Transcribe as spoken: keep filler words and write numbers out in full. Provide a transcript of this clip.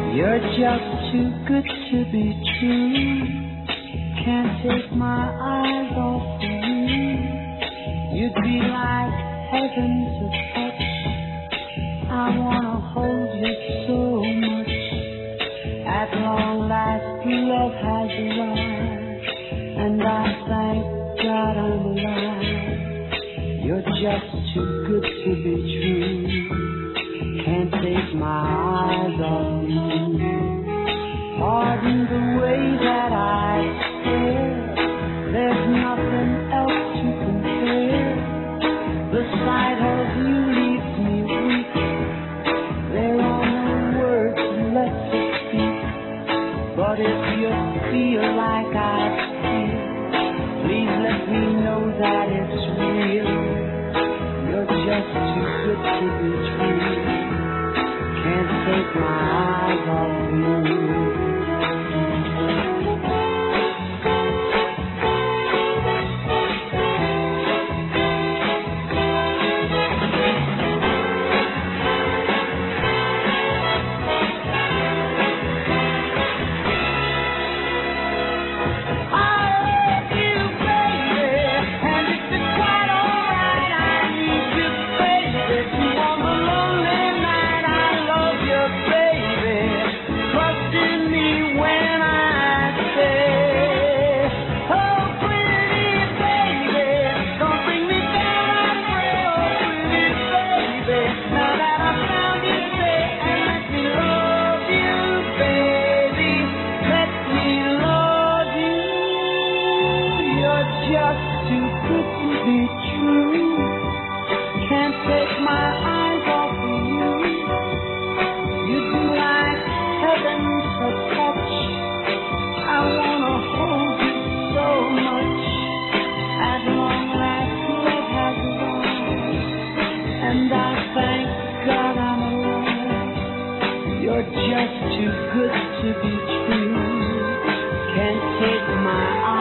You're just too good to be true. Can't take my eyes off of you. You'd be like heaven to touch. I wanna hold you so much. At long last, love has arrived, and I thank God I'm alive. You're just too good to be true. Can't take my eyes off you. Pardon the way that I stare. There's nothing else to compare. The sight of you leaves me weak. There are no words left to speak. But if you feel like I feel, please let me know that it's real. You're just too good to be true. Can't take my eyes off you. Just too good to be true. Can't take my eyes